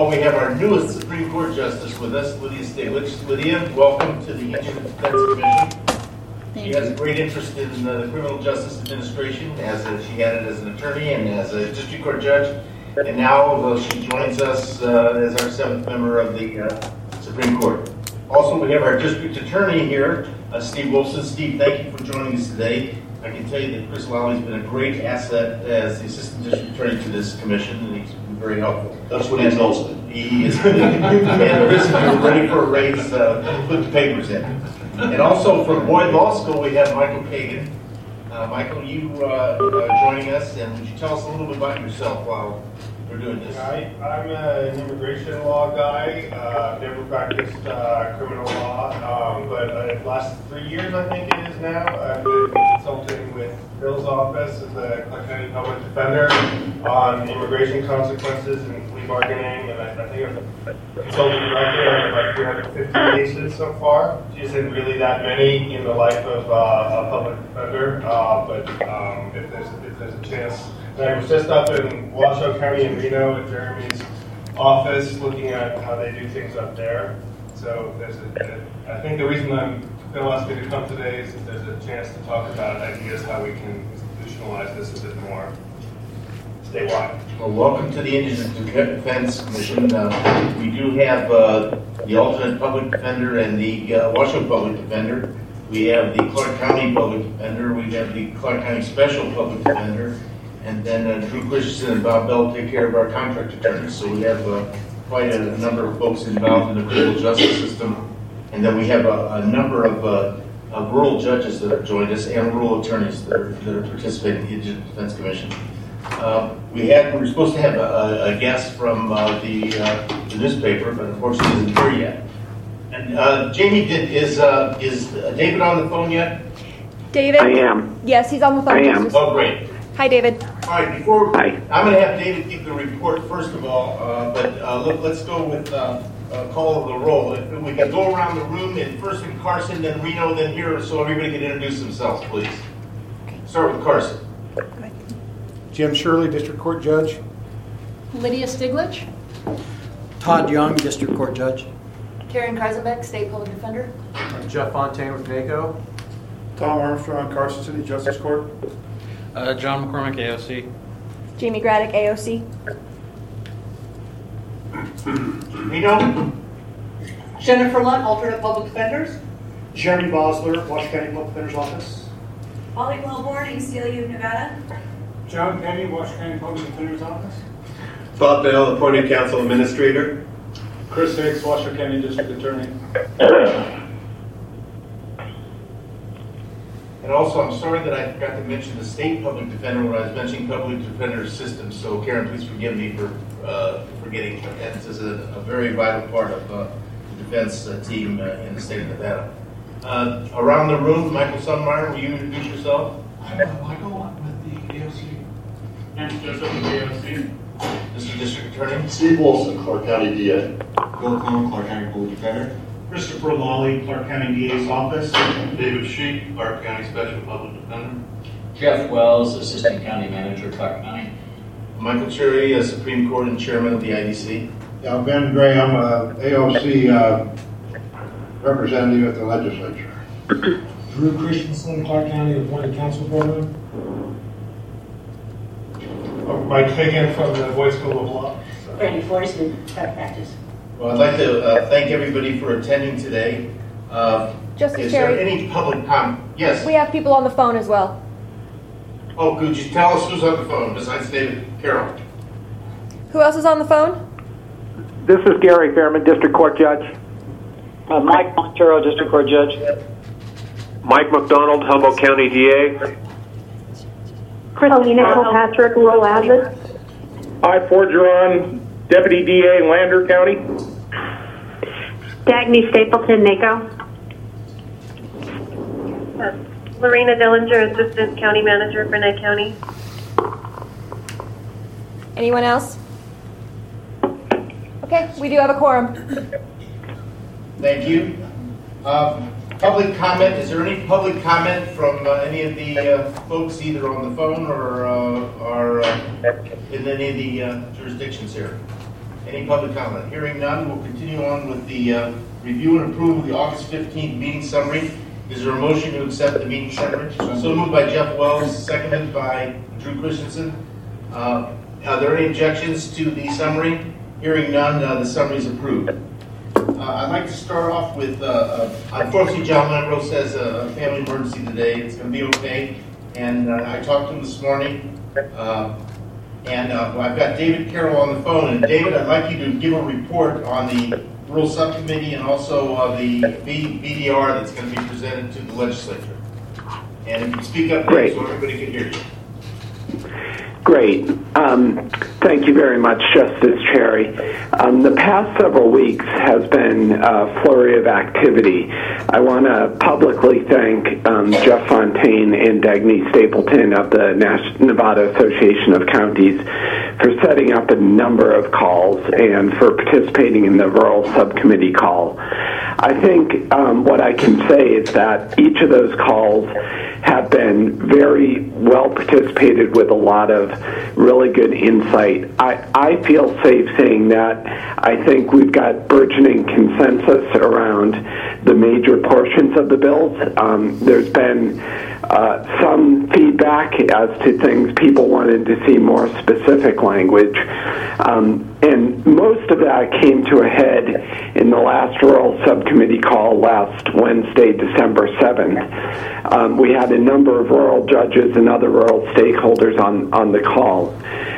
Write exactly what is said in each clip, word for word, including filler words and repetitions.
all, we have our newest Supreme Court Justice with us, Lydia Stiglitz. Lydia, welcome to the Indigent Defense Commission. She has a great interest in uh, the criminal justice administration, as a, she had it as an attorney and as a district court judge. And now uh, she joins us uh, as our seventh member of the uh, Supreme Court. Also, we have our district attorney here, uh, Steve Wilson. Steve, thank you for joining us today. I can tell you that Chris Lally has been a great asset as the assistant district attorney to this commission, and he's been very helpful. That's what he tells me. He is. And Chris, if you're ready for a raise, uh, put the papers in. And also from Boyd Law School, we have Michael Kagan. Uh, Michael, you uh, uh, joining us, and would you tell us a little bit about yourself while we're doing this? I, I'm a, an immigration law guy. Uh, never practiced uh, criminal law, um, but uh, the last three years, I think it is now, I've been consulting with Bill's office as the Clark County Public Defender on immigration consequences and plea bargaining, and I, I think I've consulted directly on like three hundred fifty cases so far, which isn't really that many in the life of uh, a public defender, uh, but um, if, there's, if there's a chance. And I was just up in Washoe County in Reno at Jeremy's office looking at how they do things up there. So there's a, I think the reason I'm, Bill asked me to come today is that there's a chance to talk about ideas how we can institutionalize this a bit more statewide. Well, welcome to the Indigent Defense Commission. Uh, we do have uh, the alternate public defender and the uh, Washoe public defender. We have the Clark County public defender. We have the Clark County special public defender. And then uh, Drew Christensen and Bob Bell take care of our contract attorneys. So we have uh, quite a, a number of folks involved in the criminal justice system. And then we have a, a number of, uh, of rural judges that have joined us and rural attorneys that are, that are participating in the Indigent Defense Commission. Uh, we had we were supposed to have a, a guest from uh, the, uh, the newspaper, but unfortunately isn't here yet. And uh, Jamie, did, is uh, is David on the phone yet? David? I am. Yes, he's on the phone. I am. Oh, great. Hi, David. All right, before Hi. I'm going to have David give the report first of all, uh, but uh, let, let's go with uh, uh, call of the roll. If we can go around the room, and first in Carson, then Reno, then here, so everybody can introduce themselves, please. Start with Carson. Jim Shirley, District Court Judge. Lydia Stiglitz. Todd Young, District Court Judge. Karen Kreisenbeck, State Public Defender. Jeff Fontaine with NACO. Tom Armstrong, Carson City Justice Court. Uh, John McCormick, A O C. Jamie Graddick, A O C. Reno. Jennifer Lunt, alternate public defenders. Jeremy Bosler, Washington County Public Defender's Office. Holly Wellborn, East C L U, Nevada. John Penny, Washington County Public Defender's Office. Bob Bell, appointed counsel administrator. Chris Hicks, Washington County District Attorney. And also, I'm sorry that I forgot to mention the state public defender when I was mentioning public defender systems. So, Karen, please forgive me for uh, forgetting. This is a, a very vital part of uh, the defense uh, team uh, in the state of Nevada. Uh, around the room, Michael Sunmeyer, will you introduce yourself? I'm uh, Michael. I'm with the A O C. I'm Joseph with the A O C. Mister District Attorney. Steve Wilson, Clark County D A. Bill Cohen, Clark County Public Defender. Christopher Lawley, Clark County D A's Office. David Sheep, Clark County Special Public Defender. Jeff Wells, Assistant County Manager, Clark County. Michael Cherry, a Supreme Court and Chairman of the I D C. Yeah, Ben Gray, I'm a A O C uh, representative at the legislature. Drew Christensen, Clark County appointed council foreman. Mike Hagan from the Boyd School of Law. Brandy Forsman, private practice. Well, I'd like to uh, thank everybody for attending today. Uh, Justice is Cherry. there any public comment? Yes. We have people on the phone as well. Oh, could you tell us who's on the phone besides David Carroll? Who else is on the phone? This is Gary Fairman, District Court Judge. Uh, Mike Montero, District Court Judge. Mike McDonald, Humboldt County D A. Christina Kilpatrick, Rural Advocate. I, Forgeron, Deputy D A in Lander County. Dagny Stapleton, NACO. Uh, Lorena Dillinger, Assistant County Manager for Nye County. Anyone else? Okay, we do have a quorum. Thank you. Um, public comment. Is there any public comment from uh, any of the uh, folks either on the phone or, uh, or uh, in any of the uh, jurisdictions here? Any public comment? Hearing none, we'll continue on with the uh, review and approve of the August fifteenth meeting summary. Is there a motion to accept the meeting summary? So moved by Jeff Wells, seconded by Drew Christensen. Uh, are there any objections to the summary? Hearing none, uh, the summary is approved. Uh, I'd like to start off with, uh, uh, unfortunately, John Monroe says a family emergency today. It's going to be okay. And uh, I talked to him this morning. Uh, and uh, well, I've got David Carroll on the phone. And David, I'd like you to give a report on the Rural Subcommittee and also uh, the B D R that's going to be presented to the legislature. And if you speak up, Great. So everybody can hear you. Great. Um, thank you very much, Justice Cherry. Um, the past several weeks has been a flurry of activity. I want to publicly thank um, Jeff Fontaine and Dagny Stapleton of the Nash- Nevada Association of Counties for setting up a number of calls and for participating in the Rural Subcommittee call. I think um, what I can say is that each of those calls have been very well participated with a lot of really good insight. I, I feel safe saying that I think we've got burgeoning consensus around the major portions of the bills. Um, there's been uh, some feedback as to things people wanted to see more specific language. Um, and most of that came to a head in the last Rural Subcommittee call last Wednesday, December seventh. Um, we had a number of rural judges and other rural stakeholders on, on the call.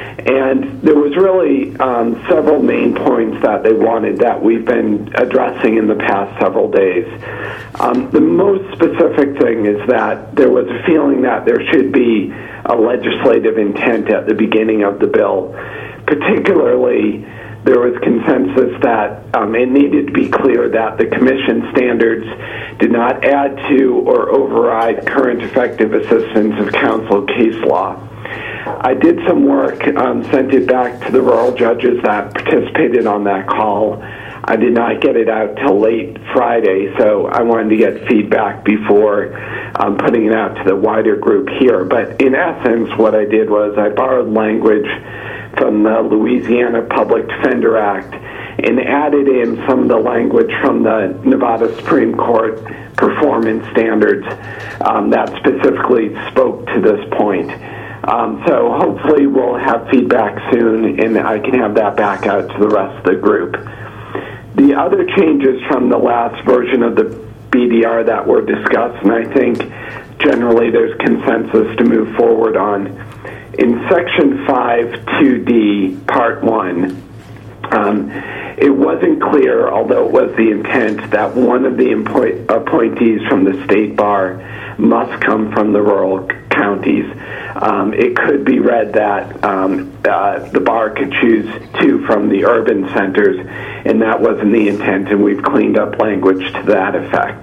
And there was really um, several main points that they wanted that we've been addressing in the past several days. Um, the most specific thing is that there was a feeling that there should be a legislative intent at the beginning of the bill. Particularly, there was consensus that um, it needed to be clear that the Commission standards did not add to or override current effective assistance of counsel case law. I did some work, um, sent it back to the rural judges that participated on that call. I did not get it out till late Friday, so I wanted to get feedback before um, putting it out to the wider group here. But in essence, what I did was I borrowed language from the Louisiana Public Defender Act and added in some of the language from the Nevada Supreme Court performance standards um, that specifically spoke to this point. Um, so hopefully we'll have feedback soon and I can have that back out to the rest of the group. The other changes from the last version of the B D R that were discussed, and I think generally there's consensus to move forward on. In Section five two D, Part one, um, it wasn't clear, although it was the intent, that one of the appoint- appointees from the state bar must come from the rural counties. Um, it could be read that um, uh, the bar could choose two from the urban centers, and that wasn't the intent, and we've cleaned up language to that effect.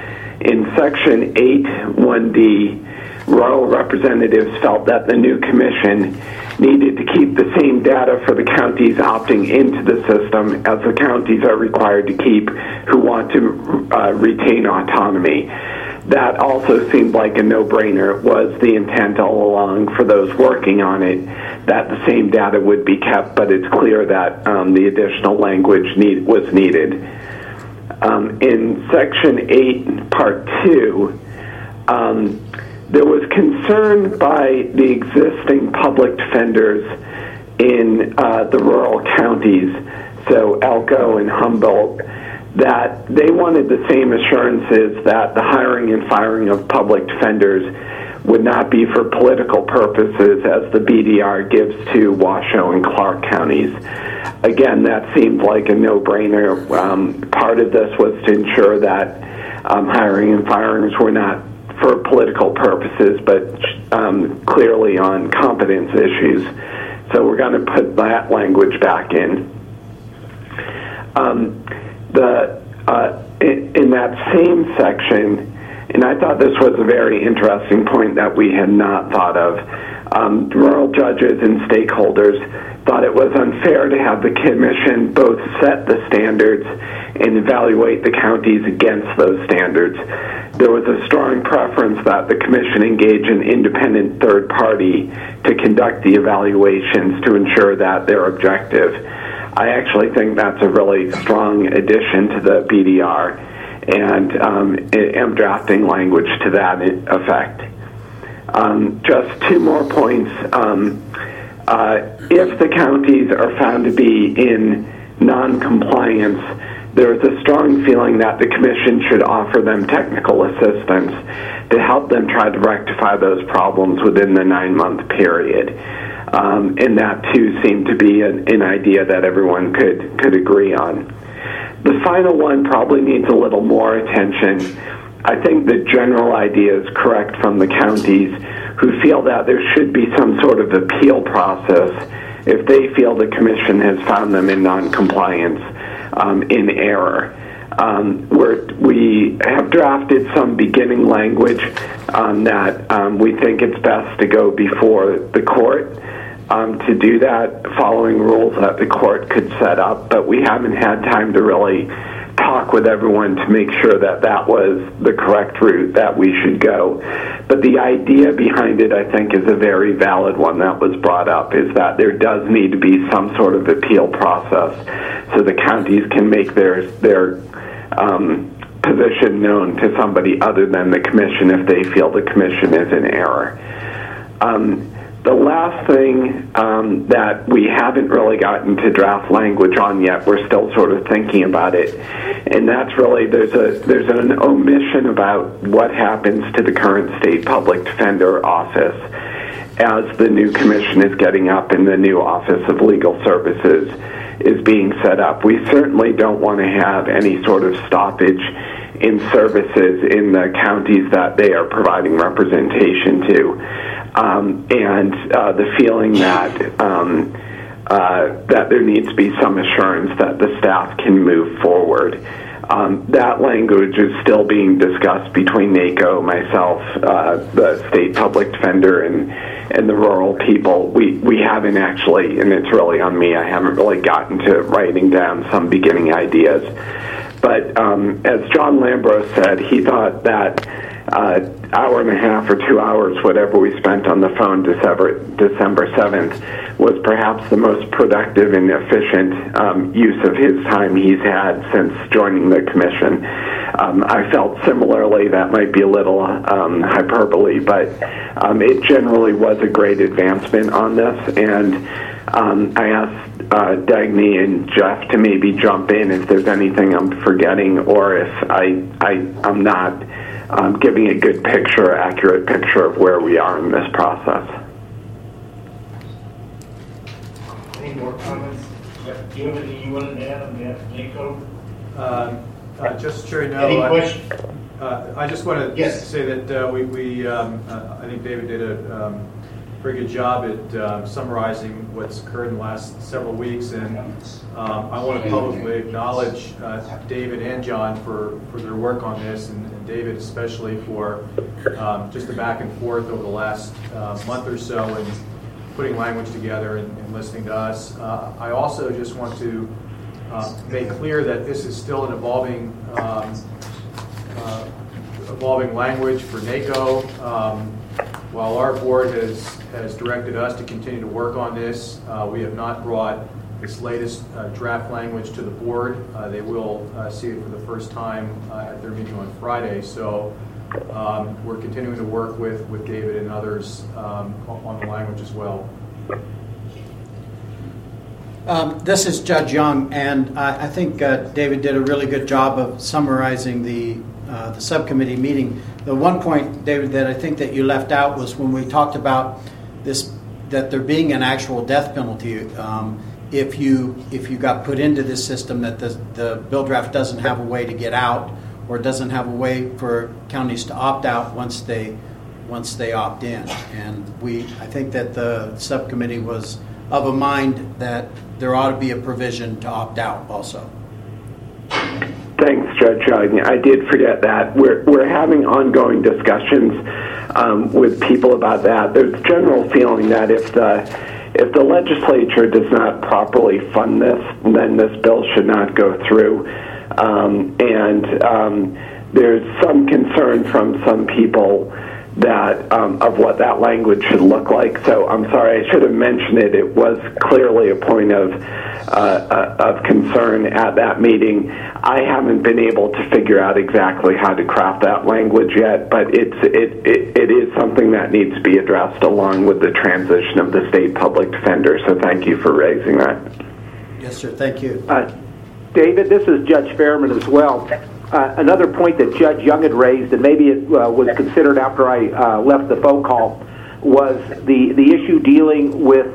In Section eight one D, rural representatives felt that the new commission needed to keep the same data for the counties opting into the system as the counties are required to keep who want to uh, retain autonomy. That also seemed like a no-brainer. It was the intent all along for those working on it that the same data would be kept, but it's clear that um, the additional language need, was needed. Um, in Section eight, Part two, um, there was concern by the existing public defenders in uh, the rural counties, so Elko and Humboldt, that they wanted the same assurances that the hiring and firing of public defenders would not be for political purposes as the B D R gives to Washoe and Clark counties. Again, that seemed like a no-brainer. Um, part of this was to ensure that um, hiring and firings were not for political purposes, but um, clearly on competence issues. So we're going to put that language back in. Um, the uh, in, in that same section, and I thought this was a very interesting point that we had not thought of, um, rural judges and stakeholders thought it was unfair to have the commission both set the standards and evaluate the counties against those standards. There was a strong preference that the commission engage an independent third party to conduct the evaluations to ensure that they're objective. I actually think that's a really strong addition to the B D R, and um, am drafting language to that effect. Um, just two more points. Um, uh, if the counties are found to be in non-compliance, there's a strong feeling that the Commission should offer them technical assistance to help them try to rectify those problems within the nine-month period. Um, and that, too, seemed to be an, an idea that everyone could, could agree on. The final one probably needs a little more attention. I think the general idea is correct from the counties who feel that there should be some sort of appeal process if they feel the Commission has found them in non-compliance. Um, in error. Um, we're, we have drafted some beginning language um, that um, we think it's best to go before the court um, to do that, following rules that the court could set up, but we haven't had time to really talk with everyone to make sure that that was the correct route that we should go. But the idea behind it, I think, is a very valid one that was brought up, is that there does need to be some sort of appeal process so the counties can make their, their um, position known to somebody other than the Commission if they feel the Commission is in error. Um, The last thing um, that we haven't really gotten to draft language on yet, we're still sort of thinking about it, and that's really there's a there's an omission about what happens to the current state public defender office as the new commission is getting up and the new Office of Legal Services is being set up. We certainly don't want to have any sort of stoppage in services in the counties that they are providing representation to. Um, and uh, the feeling that um, uh, that there needs to be some assurance that the staff can move forward. Um, that language is still being discussed between NACO, myself, uh, the state public defender, and and the rural people. We we haven't actually, and it's really on me, I haven't really gotten to writing down some beginning ideas. But um, as John Lambros said, he thought that uh, hour and a half or two hours, whatever we spent on the phone December, December seventh, was perhaps the most productive and efficient um, use of his time he's had since joining the commission. Um, I felt similarly, that might be a little um, hyperbole, but um, it generally was a great advancement on this, and um, I asked uh, Dagny and Jeff to maybe jump in if there's anything I'm forgetting, or if I, I, I'm not um, giving a good picture, accurate picture of where we are in this process. Any more comments? Do you have anything you want to add on that, NACO? Uh, uh, just sure you know. Any uh, questions? Uh, I just want to yes. say that uh, we, we um, uh, I think David did a um, very good job at uh, summarizing what's occurred in the last several weeks, and um, I want to publicly acknowledge uh, David and John for, for their work on this, and, and David especially for um, just the back and forth over the last uh, month or so and putting language together and, and listening to us. Uh, I also just want to uh, make clear that this is still an evolving um, uh, evolving language for NACO. Um, while our board has, has directed us to continue to work on this, uh, we have not brought this latest uh, draft language to the board. Uh, they will uh, see it for the first time uh, at their meeting on Friday. So um, we're continuing to work with, with David and others um, on the language as well. Um, this is Judge Young, and I, I think uh, David did a really good job of summarizing the uh, the subcommittee meeting. The one point, David, that I think that you left out was when we talked about this, that there being an actual death penalty um, if you if you got put into this system, that the the bill draft doesn't have a way to get out, or doesn't have a way for counties to opt out once they once they opt in. And we, I think that the subcommittee was of a mind that there ought to be a provision to opt out also. Thanks, Judge Young. I did forget that. We're, we're having ongoing discussions um, with people about that. There's a general feeling that if the, if the legislature does not properly fund this, then this bill should not go through. Um, and um, there's some concern from some people that um, of what that language should look like. So I'm sorry, I should have mentioned it. It was clearly a point of uh, of concern at that meeting. I haven't been able to figure out exactly how to craft that language yet, but it's it, it, it is something that needs to be addressed along with the transition of the state public defender. So thank you for raising that. Yes, sir. Thank you. Uh, David, this is Judge Fairman as well. Uh, another point that Judge Young had raised, and maybe it uh, was considered after I uh, left the phone call, was the, the issue dealing with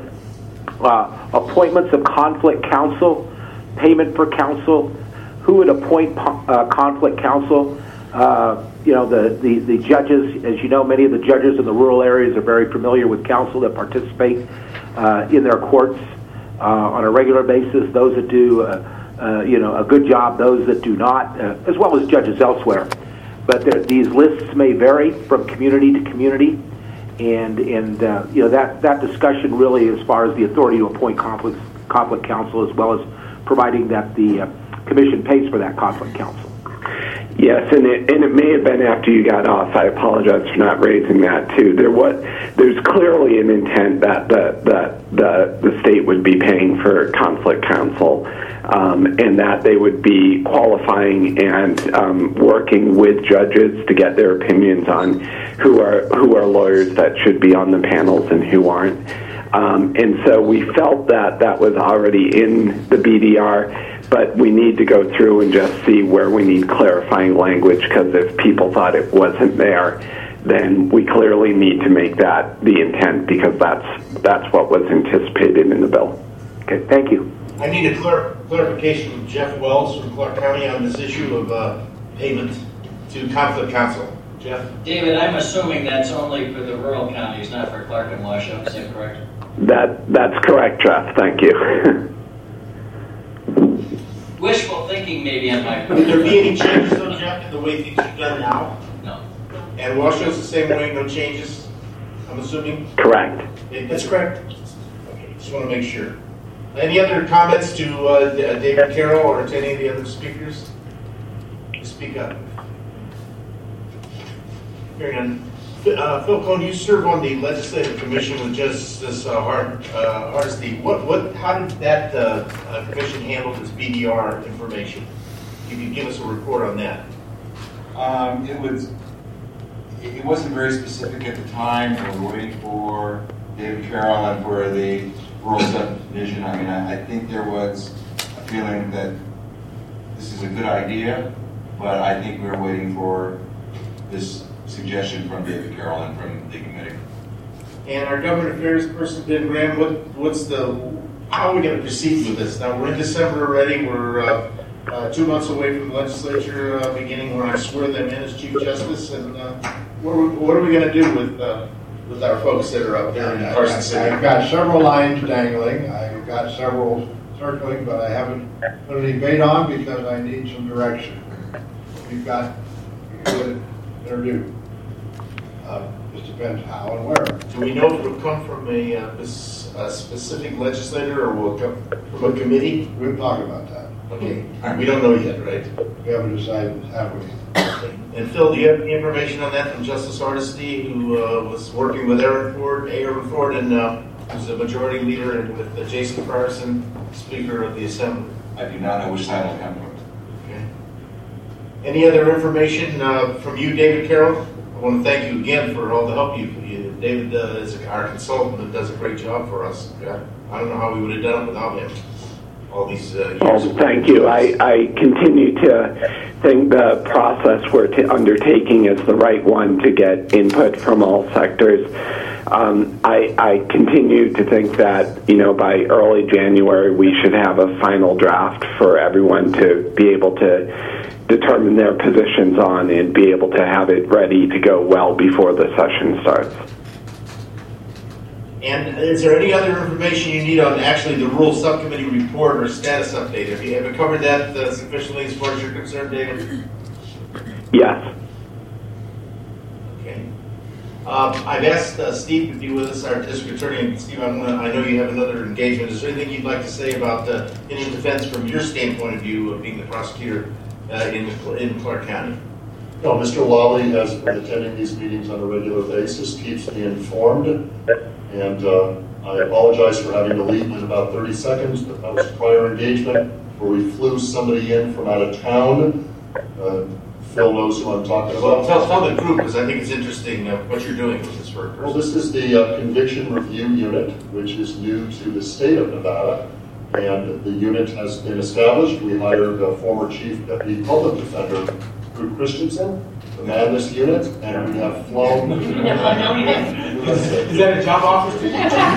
uh, appointments of conflict counsel, payment for counsel, who would appoint uh, conflict counsel. Uh, you know, the, the, the judges, as you know, many of the judges in the rural areas are very familiar with counsel that participate uh, in their courts uh, on a regular basis. Those that do uh, Uh, you know, a good job, those that do not, uh, as well as judges elsewhere. But there, these lists may vary from community to community, and and uh, you know that that discussion really, as far as the authority to appoint conflict conflict counsel, as well as providing that the uh, commission pays for that conflict counsel. Yes, and it and it may have been after you got off. I apologize for not raising that too. There was there's clearly an intent that the the the, the state would be paying for conflict counsel, um, and that they would be qualifying and um, working with judges to get their opinions on who are who are lawyers that should be on the panels and who aren't. Um, and so we felt that that was already in the B D R, but we need to go through and just see where we need clarifying language, because if people thought it wasn't there, then we clearly need to make that the intent, because that's that's what was anticipated in the bill. Okay, thank you. I need a clar- clarification from Jeff Wells from Clark County on this issue of uh, payment to conflict counsel. Jeff? David, I'm assuming that's only for the rural counties, not for Clark and Washoe. Is that correct? That that's correct, Jeff. Thank you. Wishful thinking maybe on my part. Would there be any changes though, Jeff, in the way things are done now? No. And Washoe's the same way, no changes, I'm assuming? Correct. That's correct. Okay, just want to make sure. Any other comments to uh, David Carroll or to any of the other speakers? Speak up. Hearing none. Uh, Phil Cohn, you serve on the Legislative Commission with Justice uh, Hard, uh, Hardesty. What, what, how did that uh, uh, commission handle this B D R information? You can give us a report on that. Um, it was. It wasn't very specific at the time. We were waiting for David Carroll and for the rural subdivision. I mean, I, I think there was a feeling that this is a good idea, but I think we were waiting for this suggestion from David Carroll and from the committee. And our government affairs person, Ben Graham, what, what's the, how are we going to proceed with this? Now, we're in December already. We're uh, uh, two months away from the legislature uh, beginning when I swear them in as Chief Justice. And uh, what, are we, what are we going to do with uh, with our folks that are up there in Carson City? I've got several lines dangling. I've got several circling, but I haven't put any bait on because I need some direction. We've got what they're due. Uh, just depends how and where. Do we know if it will come from a, uh, a specific legislator or will it come from a committee? We'll talk about that. Okay. We don't know yet, right? We haven't decided, have we? Okay. And Phil, do you have any information on that from Justice Hardesty, who uh, was working with Aaron Ford, Aaron Ford, and uh, who's the majority leader, and with uh, Jason Carson, Speaker of the Assembly? I do not know which side it'll come from. Okay. Any other information uh, from you, David Carroll? I want to thank you again for all the help you. you David uh, is our consultant and does a great job for us. Yeah. I don't know how we would have done it without him. All these uh, years. Oh, thank you. I, I continue to think the process we're t- undertaking is the right one to get input from all sectors. Um, I, I continue to think that, you know, by early January we should have a final draft for everyone to be able to determine their positions on and be able to have it ready to go well before the session starts. And is there any other information you need on actually the rural subcommittee report or status update? Have you, have you covered that uh, sufficiently as far as you're concerned, David? Yes. Okay. Um, I've asked uh, Steve to be with us, our district attorney. And Steve, I'm gonna, I know you have another engagement. Is there anything you'd like to say about uh, any defense from your standpoint of view of being the prosecutor uh, in, in Clark County? No, Mister Lally has been attending these meetings on a regular basis, keeps me informed, and uh, I apologize for having to leave in about thirty seconds, but that was a prior engagement where we flew somebody in from out of town. Uh, Phil knows who I'm talking Well, about. tell, tell the group, because I think it's interesting uh, what you're doing with this for a person. Well, this is the uh, Conviction Review Unit, which is new to the state of Nevada, and the unit has been established. We hired uh, former Chief Deputy Public Defender Drew Christensen to man this unit, and we have flown. Is that a job offer to you?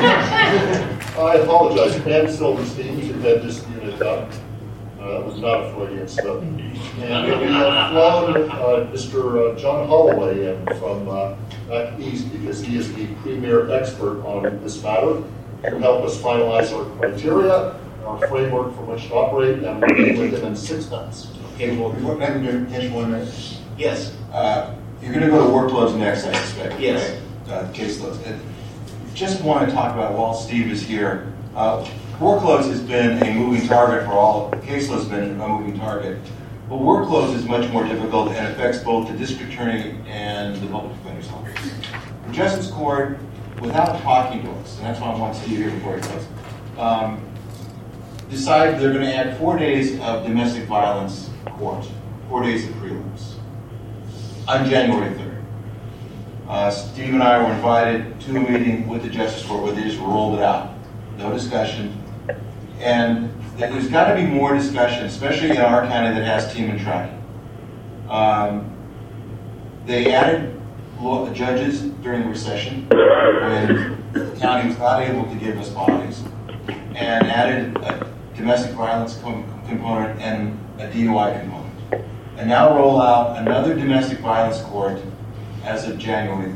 I apologize, Pam Silverstein, who had this unit up. Uh, was not a Freudian slip. And we have flown uh, Mister Uh, John Holloway in from uh, back east because he is the premier expert on this matter to help us finalize our criteria, our framework for which to operate, and we'll be with him in six months. Okay, well, before, can I finish one minute? Yes. Uh, you're going to go to workloads next, I suspect. Yes. Right? Uh, caseloads. And just want to talk about, while Steve is here, uh, workloads has been a moving target for all, caseloads has been a moving target. But workloads is much more difficult and affects both the district attorney and the public defender's office. The Justice Court, without talking to us, and that's why I want Steve here before he goes, um, decided they're going to add four days of domestic violence court, four days of prelims, on January third. Uh, Steve and I were invited to a meeting with the Justice Court where they just rolled it out. No discussion. And there's got to be more discussion, especially in our county that has team and tracking. Um, they added law, judges during the recession when the county was not able to give us bodies, and added a domestic violence com- component and a D U I component. And now roll out another domestic violence court as of January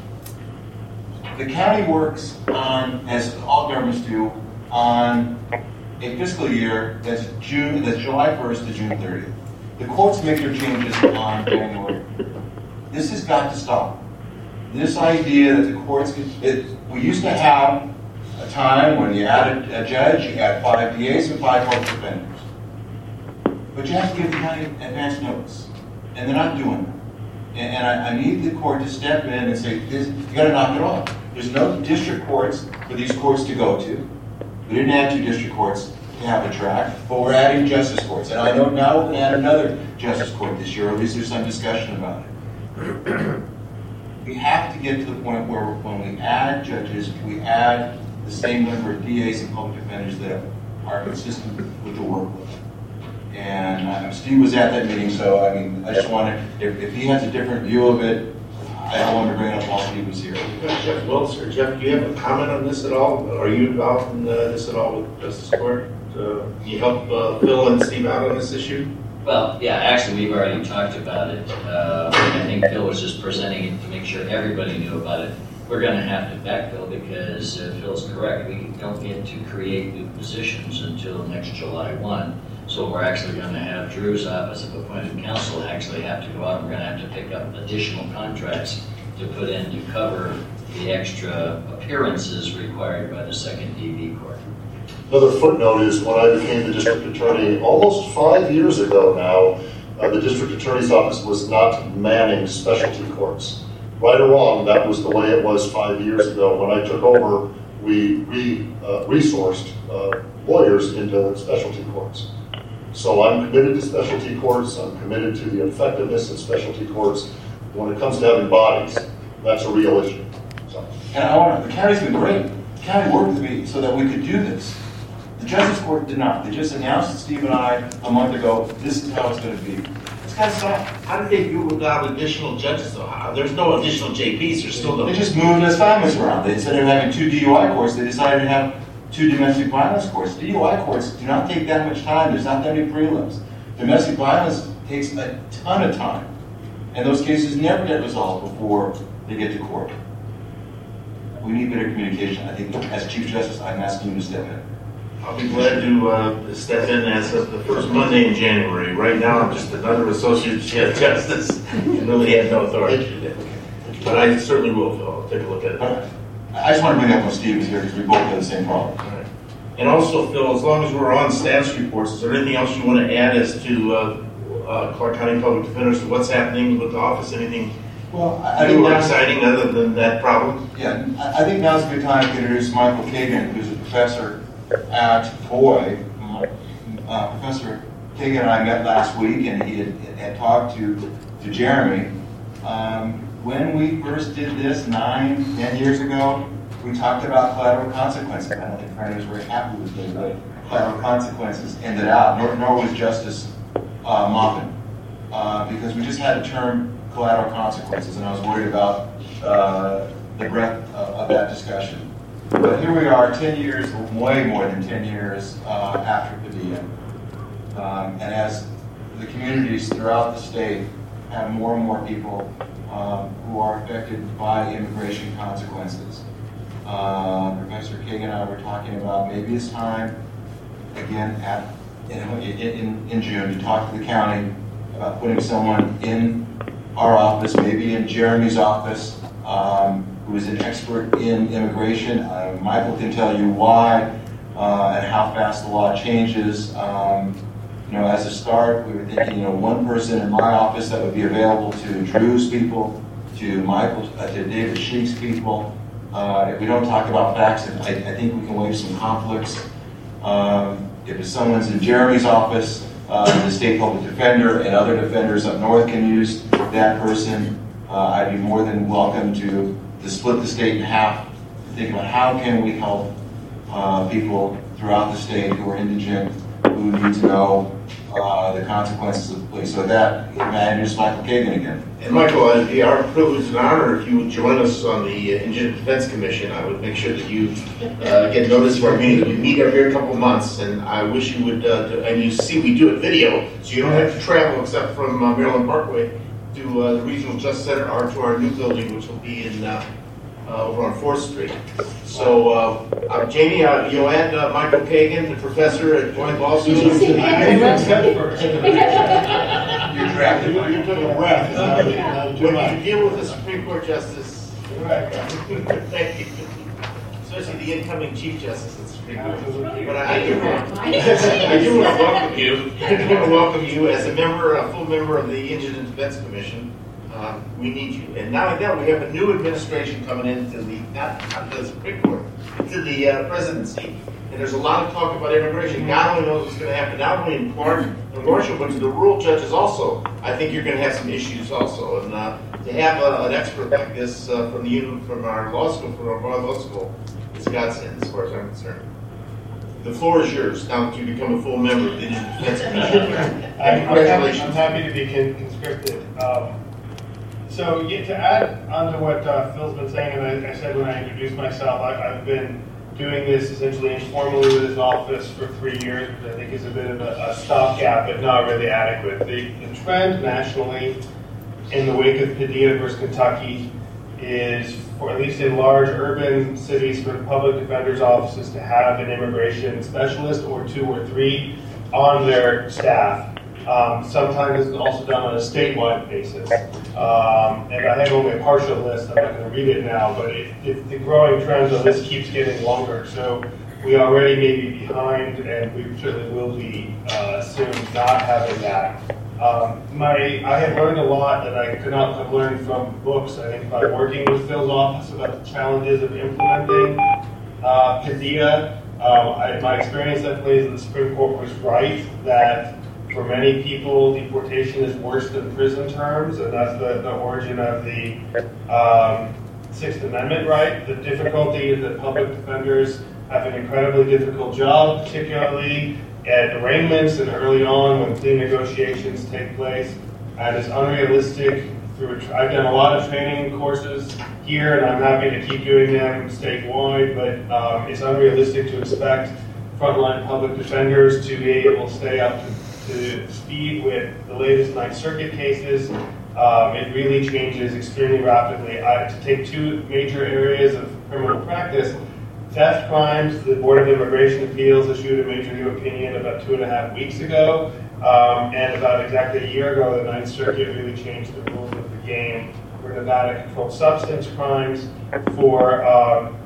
third. The county works on, as all governments do, on a fiscal year that's June, that's July first to June thirtieth. The courts make their changes on January. This has got to stop. This idea that the courts, can, it, we used to have a time when you added a judge, you had five D As and five public defenders. But you have to give the county advance notice, and they're not doing that. And, and I, I need the court to step in and say, this, you got to knock it off. There's no district courts for these courts to go to. We didn't add two district courts to have a track, but we're adding justice courts. And I know now we're going to add another justice court this year, or at least there's some discussion about it. We have to get to the point where when we add judges, we add the same number of D As and public defenders that are consistent with the workload. And uh, Steve was at that meeting, so I mean, I just wanted, if, if he has a different view of it, I don't want to bring it up while Steve was here. Jeff Wills, or Jeff, do you have a comment on this at all? Are you involved in uh, this at all with Justice Court? Uh, can you help uh, Phil and Steve out on this issue? Well, yeah, actually, we've already talked about it. Uh, I think Phil was just presenting it to make sure everybody knew about it. We're going to have to backfill because uh, Phil's correct. We don't get to create new positions until next July first. So we're actually going to have Drew's office of appointed counsel actually have to go out, and we're going to have to pick up additional contracts to put in to cover the extra appearances required by the second D V court. Another footnote is when I became the district attorney almost five years ago now, uh, the district attorney's office was not manning specialty courts. Right or wrong, that was the way it was five years ago. When I took over, we re, uh, resourced uh, lawyers into specialty courts. So I'm committed to specialty courts. I'm committed to the effectiveness of specialty courts. When it comes to having bodies, that's a real issue. So. And I want the county's been great. The county worked with me so that we could do this. The Justice Court did not. They just announced to Steve and I a month ago, this is how it's going to be. It's got to stop. How did they do without additional judges though? How, there's no additional J Ps. There's still no. They just moved assignments around. Instead of having two D U I courts, they decided to have two domestic violence courts. D U I courts do not take that much time. There's not that many prelims. Domestic violence takes a ton of time. And those cases never get resolved before they get to court. We need better communication. I think as Chief Justice, I'm asking you to step in. I'll be glad to uh, step in as of the first Monday in January. Right now, I'm just another associate justice and really have no authority. But I certainly will, Phil. I'll take a look at it. Okay. I just want to bring up when Steve is here because we both have the same problem. All right. And also, Phil, as long as we're on staff's reports, is there anything else you want to add as to uh, uh, Clark County Public Defenders, what's happening with the office? Anything Well, I I new think or now's- exciting other than that problem? Yeah, I I think now's a good time to introduce Michael Kagan, who's a professor at Boyd. Uh, Professor Kagan and I met last week, and he had, had talked to, to Jeremy. Um, when we first did this nine, ten years ago, we talked about collateral consequences. I don't think Franny was very happy with it, but collateral consequences ended out, nor, nor was Justice uh, Moffin, uh, because we just had a term collateral consequences, and I was worried about uh, the breadth of, of that discussion. But here we are, ten years, way more than ten years uh, after Padilla. Um, and as the communities throughout the state have more and more people um, who are affected by immigration consequences. Uh, Professor Kagan and I were talking about maybe it's time, again, at, in, in, in June, to talk to the county about putting someone in our office, maybe in Jeremy's office, um, who is an expert in immigration. Uh, Michael can tell you why uh, and how fast the law changes. Um, you know, as a start, we were thinking, you know, one person in my office that would be available to Drew's people, to Michael, uh, to David Sheik's people. Uh, if we don't talk about facts, I, I think we can waive some conflicts. Um, if someone's in Jeremy's office, uh, the state public defender and other defenders up north can use that person. Uh, I'd be more than welcome to, to split the state in half, to think about how can we help uh, people throughout the state who are indigent, who need to know uh, the consequences of the police. So that, may I introduce Michael Kagan again? And Michael, it'd be our privilege and honor if you would join us on the uh, Indigent Defense Commission. I would make sure that you uh, get notice of our meeting. We meet every couple of months, and I wish you would, uh, do, and you see we do it video, so you don't have to travel except from uh, Maryland Parkway to uh, the Regional Justice Center or to our new building, which will be in uh, uh, over on fourth Street. So, uh, uh, Jamie, uh, you'll add uh, Michael Kagan, the professor at Boyd Law School. You drafted You you took a breath. Uh, too When much. you deal with a Supreme Court justice, thank you. Especially the incoming Chief Justice of the Supreme Court. But I, I do want, I do want to welcome you. I do want to welcome you as a member, a full member of the Indigent Defense Commission. Uh, we need you. And not only that, we have a new administration coming into the, not, not the Supreme Court, to the uh, presidency. And there's a lot of talk about immigration. God only knows what's going to happen, not only in Clark and Marshall, but to the rural judges also. I think you're going to have some issues also. And uh, to have uh, an expert like this uh, from the from our law school, from our bar law school, is a godsend as far as I'm concerned. The floor is yours now that you become a full member of the Indian Defense Commission. I'm, Congratulations. I'm happy to be con- conscripted. Um, so yeah, to add on to what uh, Phil's been saying, and I, I said when I introduced myself, I, I've been doing this essentially informally with his office for three years, which I think is a bit of a, a stopgap, but not really adequate. The, the trend nationally in the wake of Padilla versus Kentucky is, for at least in large urban cities, for public defenders' offices to have an immigration specialist or two or three on their staff. Um, sometimes it's also done on a statewide basis. Um, and I have only a partial list, I'm not going to read it now, but it, it, the growing trend of this keeps getting longer. So we already may be behind, and we certainly will be uh, soon not having that. Um, my, I have learned a lot that I could not have learned from books, I think, by working with Phil's office about the challenges of implementing uh, Padilla. Um, I, my experience definitely is that the Supreme Court was right that for many people, deportation is worse than prison terms, and that's the, the origin of the um, Sixth Amendment right. The difficulty is that public defenders have an incredibly difficult job, particularly at arraignments and early on when plea negotiations take place, and it's unrealistic. Through I've done a lot of training courses here, and I'm happy to keep doing them statewide, but um, it's unrealistic to expect frontline public defenders to be able to stay up to to speed with the latest Ninth Circuit cases. Um, it really changes extremely rapidly. I, to take two major areas of criminal practice, theft crimes, the Board of Immigration Appeals issued a major new opinion about two and a half weeks ago, um, and about exactly a year ago, the Ninth Circuit really changed the rules of the game for Nevada controlled substance crimes, for um,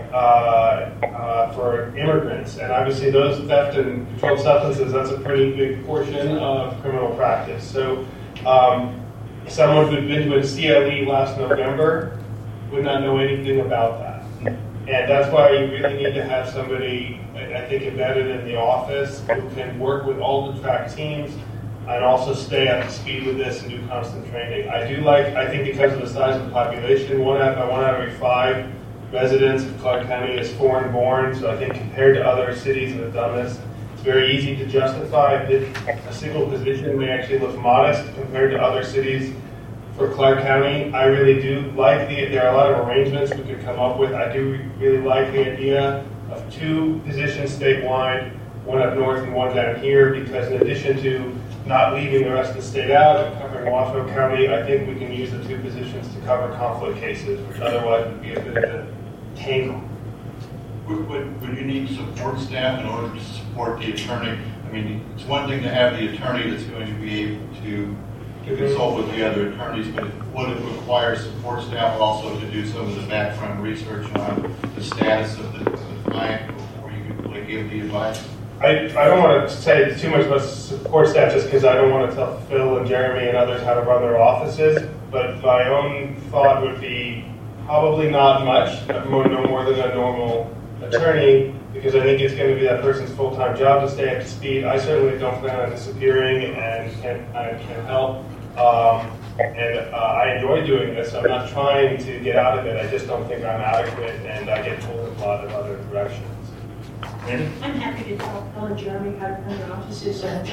Uh, uh, for immigrants. And obviously those theft and controlled substances, that's a pretty big portion of criminal practice. practice. So um, someone who'd been to a C L E last November would not know anything about that. And that's why you really need to have somebody, I think, embedded in the office who can work with all the track teams and also stay up to speed with this and do constant training. I do like, I think because of the size of the population, one out of one out of every five residents of Clark County is foreign born, so I think compared to other cities that have done this, it's very easy to justify. A single position may actually look modest compared to other cities. For Clark County, I really do like the, there are a lot of arrangements we could come up with. I do really like the idea of two positions statewide, one up north and one down here, because in addition to not leaving the rest of the state out and covering Washoe County, I think we can use the two positions to cover conflict cases, which otherwise would be a bit of a tangle. Would, would, would you need support staff in order to support the attorney? I mean, it's one thing to have the attorney that's going to be able to to consult with the other attorneys, but would it require support staff also to do some of the background research on the status of the, of the client before you can really give the advice? I, I don't want to say too much about support staff just because I don't want to tell Phil and Jeremy and others how to run their offices, but my own thought would be probably not much, no more than a normal attorney, because I think it's going to be that person's full-time job to stay up to speed. I certainly don't plan on disappearing and can, I can help. Um, and uh, I enjoy doing this. I'm not trying to get out of it. I just don't think I'm adequate, and I get pulled in a lot of other directions. I'm happy to tell Phil and Jeremy how to run their offices. As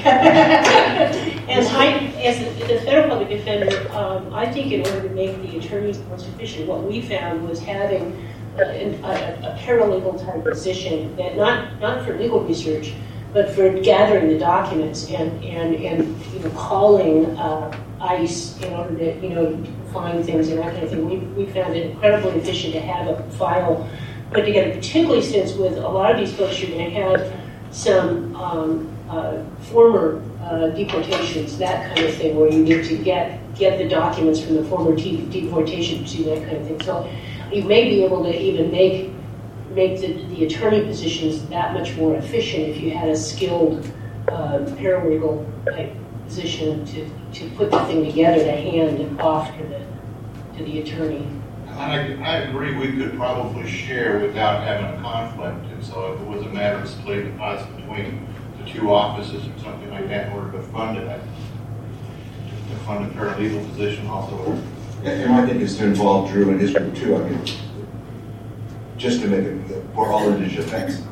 I, as the, the federal public defender, um, I think in order to make the attorneys more sufficient, what we found was having a, a, a paralegal type position that not not for legal research, but for gathering the documents and and and you know calling uh, ICE in order to you know find things and that kind of thing. We we found it incredibly efficient to have a file put together, particularly since with a lot of these folks you're going to have some um, uh, former uh, deportations, that kind of thing, where you need to get get the documents from the former de deportation to that kind of thing. So you may be able to even make make the, the attorney positions that much more efficient if you had a skilled uh, paralegal type position to, to put the thing together to hand off to the to the attorney. I, I agree we could probably share without having a conflict, and so if it was a matter of splitting the pots between the two offices or something like that in order to fund it, to fund a paralegal position also. And my thing is to involve Drew and his group too. I mean, just to make it for all indigent offense.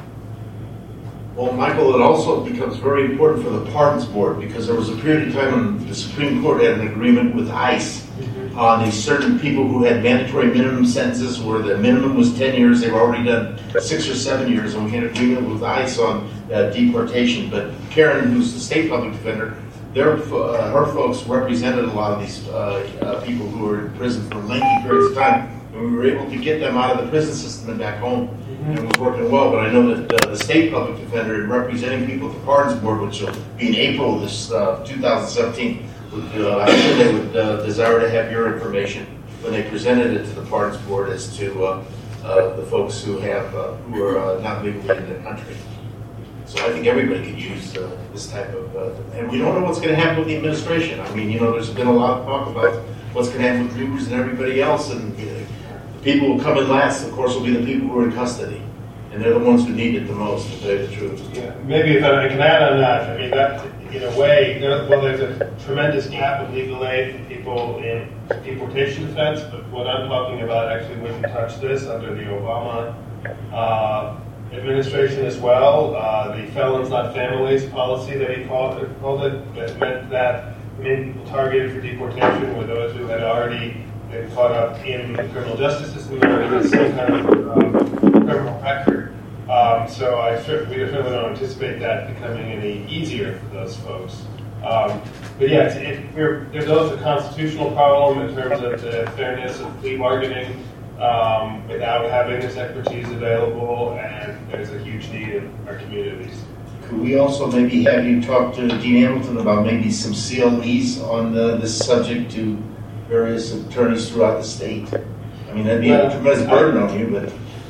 Well, Michael, it also becomes very important for the Pardons Board, because there was a period of time when the Supreme Court had an agreement with ICE on these certain people who had mandatory minimum sentences where the minimum was ten years, they were already done six or seven years, and we had an agreement with ICE on uh, deportation. But Karen, who's the state public defender, their, uh, her folks represented a lot of these uh, uh, people who were in prison for lengthy periods of time, and we were able to get them out of the prison system and back home. And it was working well, but I know that uh, the state public defender in representing people at the Pardons Board, which will be in April of this uh, two thousand seventeen, would, uh, I'm sure they would uh, desire to have your information when they presented it to the Pardons Board as to uh, uh, the folks who have uh, who are uh, not legally in the country. So I think everybody could use uh, this type of, uh, and we don't know what's going to happen with the administration. I mean, you know, there's been a lot of talk about what's going to happen with Cruz and everybody else, and you know, people who come in last, of course, will be the people who are in custody, and they're the ones who need it the most, to tell you the truth. Yeah, maybe if I can add on that, I mean, that, in a way, there, well, there's a tremendous gap of legal aid for people in deportation defense, but what I'm talking about actually wouldn't touch this under the Obama uh, administration as well. Uh, the felons not families policy that he called it, called it that meant that men targeted for deportation were those who had already been caught up in the criminal justice system or in some kind of um, criminal record. Um, so I certainly, we certainly don't anticipate that becoming any easier for those folks. Um, but yeah, it's, it, we're, there's also a constitutional problem in terms of the fairness of plea bargaining um, without having this expertise available, and there's a huge need in our communities. Could we also maybe have you talk to Dean Hamilton about maybe some C L Es on uh, this subject to various attorneys throughout the state? I mean, that'd be a tremendous burden on you, but...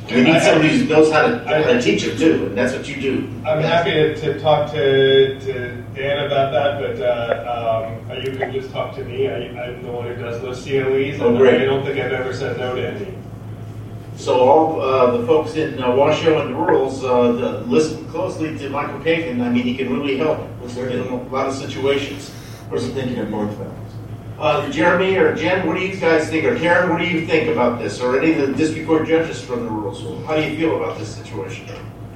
We need somebody who knows how to, how to teach it too, and that's what you do. I'm happy to, to talk to, to Dan about that, but uh, um, you can just talk to me. I, I'm the one who does those C L Es, and Oh, great. I don't think I've ever said no to any. So all uh, the folks in uh, Washoe and the rurals, uh, the, listen closely to Michael Kagan. I mean, he can really help in a lot of situations. Of course, I'm thinking of both of them. Uh, Jeremy or Jen, what do you guys think? Or Karen, what do you think about this? Or any of the district court judges from the rurals? How do you feel about this situation?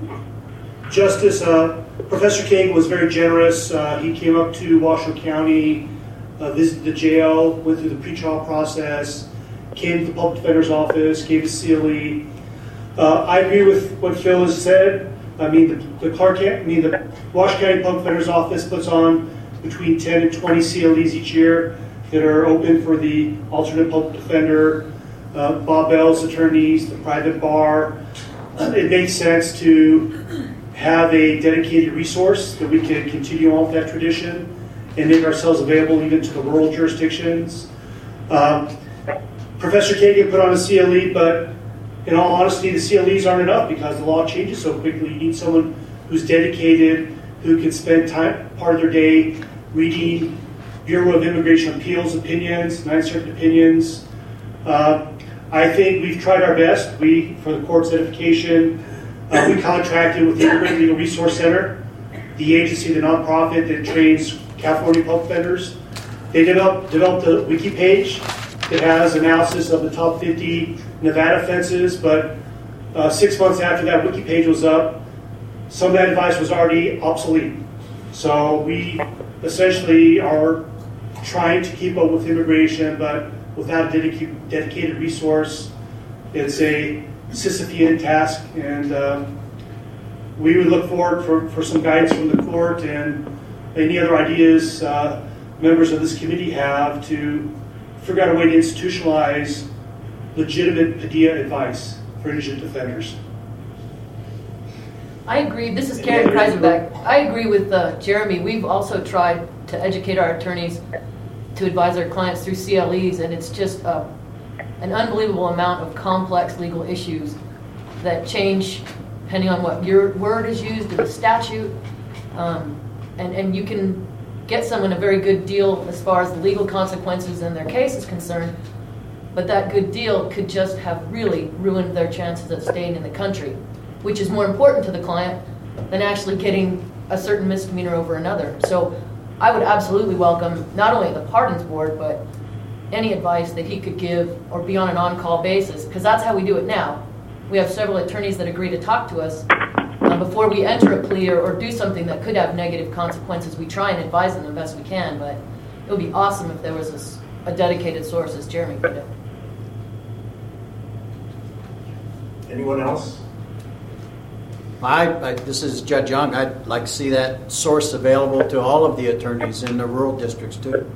Justice, uh, Professor Kagan was very generous. Uh, he came up to Washoe County, uh, visited the jail, went through the pretrial process, came to the public defender's office, gave a C L E. Uh, I agree with what Phil has said. I mean, the, the Clark, I mean, the Washoe County Public Defender's Office puts on between ten and twenty C L Es each year that are open for the alternate public defender, uh, Bob Bell's attorneys, the private bar. Uh, it makes sense to have a dedicated resource that we can continue on with that tradition and make ourselves available even to the rural jurisdictions. Um, Professor Kagan put on a C L E, but in all honesty, the C L Es aren't enough because the law changes so quickly. You need someone who's dedicated, who can spend time, part of their day reading Bureau of Immigration Appeals opinions, Ninth Circuit opinions. Uh, I think we've tried our best. We, for the court's edification, uh, we contracted with the Immigrant Legal Resource Center, the agency, the nonprofit that trains California public defenders. They developed, developed a wiki page that has analysis of the top fifty Nevada offenses, but uh, six months after that wiki page was up, some of that advice was already obsolete. So we essentially are trying to keep up with immigration, but without a dedicated, dedicated resource, it's a Sisyphean task, and um, we would look forward for, for some guidance from the court and any other ideas uh, members of this committee have to figure out a way to institutionalize legitimate Padilla advice for indigent defenders. I agree. This is Karen Kreisenbeck. I agree with uh, Jeremy. We've also tried to educate our attorneys to advise our clients through C L Es, and it's just uh, an unbelievable amount of complex legal issues that change depending on what your word is used in the statute. Um, and, and you can get someone a very good deal as far as the legal consequences in their case is concerned, but that good deal could just have really ruined their chances of staying in the country, which is more important to the client than actually getting a certain misdemeanor over another. So I would absolutely welcome not only the Pardons Board, but any advice that he could give or be on an on-call basis, because that's how we do it now. We have several attorneys that agree to talk to us uh, before we enter a plea or, or do something that could have negative consequences. We try and advise them the best we can, but it would be awesome if there was a, a dedicated source, as Jeremy put it. Anyone else? I, I, this is Judge Young. I'd like to see that source available to all of the attorneys in the rural districts too.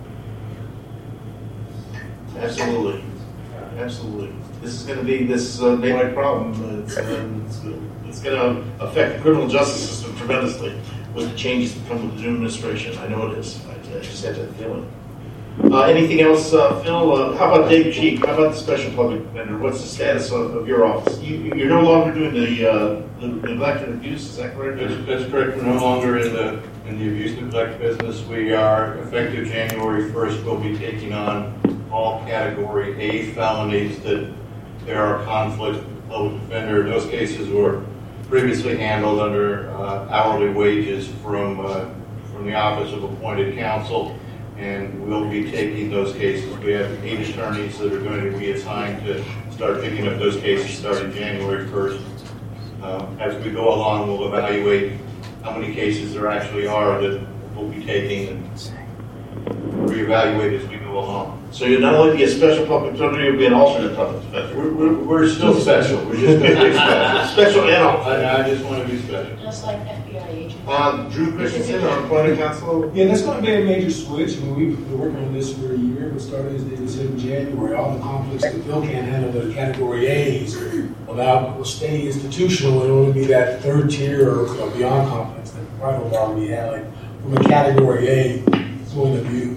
Absolutely, absolutely. This is going to be this uh, nationwide problem. It's, uh, it's, it's going to affect the criminal justice system tremendously with the changes that come with the new administration. I know it is. I, I just had that feeling. Uh, anything else, uh, Phil? Uh, how about Dave Cheek? How about the special public defender? What's the status of, of your office? You, you're no longer doing the, uh, the neglect and abuse. Is that correct? That's, that's correct. We're no longer in the in the abuse and neglect business. We are effective January first. We'll be taking on all Category A felonies that there are conflicts with the public defender. Those cases were previously handled under uh, hourly wages from uh, from the Office of Appointed Counsel. And we'll be taking those cases. We have eight attorneys that are going to be assigned to start picking up those cases starting January first. Uh, as we go along, we'll evaluate how many cases there actually are that we'll be taking and reevaluate as we go along. So you'll not only be a special public defender, you'll be an alternate public defender. We're, we're, we're still special. We're just going to be special. Special and alternate. I, I just want to be special. Just like F B I agents. Uh, Drew Christensen, our appointed counsel. Yeah, that's going to be a major switch. I mean, we've been working on this for a year. We started, as David said, in January. All the conflicts that Bill can't handle that are Category A's allowed will stay institutional and only be that third tier or, or beyond complex that private bar we had, like from a Category A point of view.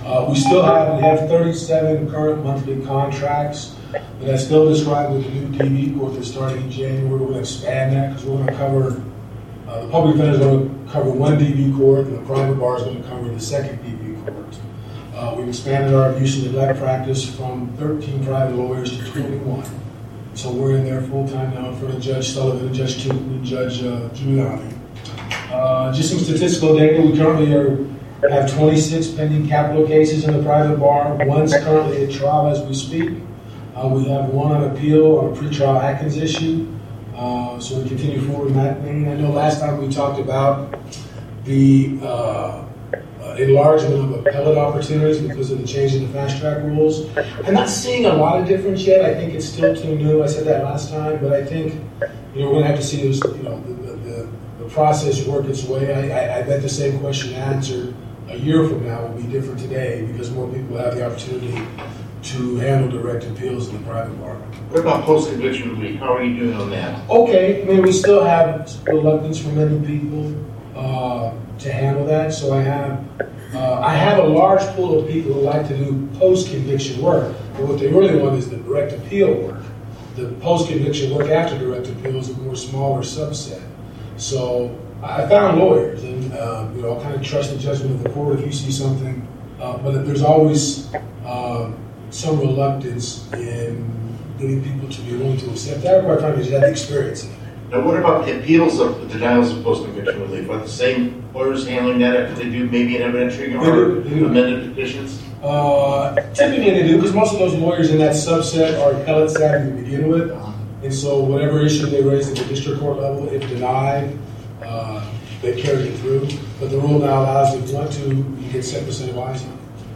Uh, we still have, we have thirty-seven current monthly contracts, but that's still described with the new D V court that's starting in January. We're going to expand that because we're going to cover, uh, the public defender is going to cover one D V court, and the private bar is going to cover the second D V court. Uh, we've expanded our abuse and neglect practice from thirteen private lawyers to twenty-one. So we're in there full-time now in front of Judge Sullivan and Judge Keaton and Judge uh, Giuliani. Uh, just some statistical data. We currently are, have twenty-six pending capital cases in the private bar. One's currently at trial as we speak. Uh, we have one on appeal on a pretrial Atkins issue. Uh, so we continue forward in that vein. I know last time we talked about the uh, uh, enlargement of appellate opportunities because of the change in the fast track rules. I'm not seeing a lot of difference yet. I think it's still too new. I said that last time, but I think you know we're going to have to see those, you know, the, the, the, the process work its way. I, I, I bet the same question answered a year from now will be different today because more people have the opportunity to handle direct appeals in the private bar. What about post-conviction relief? How are you doing on that? Okay, I mean, we still have reluctance from many people uh, to handle that. So I have, uh, I have a large pool of people who like to do post-conviction work, but what they really want is the direct appeal work. The post-conviction work after direct appeal is a more smaller subset. So I found lawyers, and uh, you know, I'll kind of trust the judgment of the court if you see something, uh, but there's always uh, some reluctance in getting people to be willing to accept that, quite frankly, just have the experience. Now, what about the appeals of the denials of post-conviction relief? Are the same lawyers handling that after they do maybe an evidentiary or amended petitions? Uh, typically they do, because most of those lawyers in that subset are appellate savvy to begin with, and so whatever issue they raise at the district court level, if denied, uh, they carry it through. But the rule now allows, if you want to, you get seven percent advisement.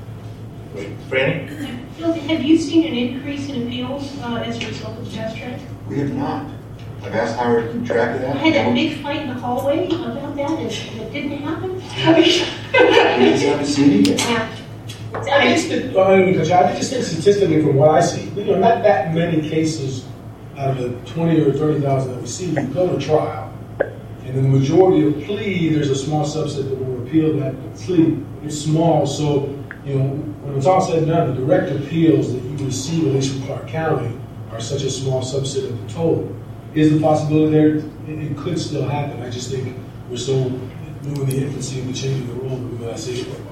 Wait, Franny? Phil, have you seen an increase in appeals uh, as a result of fast track? We have not. I've asked Howard to keep track of that. I had that big fight in the hallway about that, and it didn't happen. I just haven't seen it yet. Yeah. I just, I mean, I just think statistically from what I see, you know, not that many cases out of the twenty or thirty thousand that we see, you go to trial. And in the majority of plea, there's a small subset that will appeal that plea. It's small, so, you know, when it's all said and done, the direct appeals that you receive, at least from Clark County, are such a small subset of the total. Is the possibility there? It, it could still happen. I just think we're so new in the infancy of the changing the rule that we might see it for a while.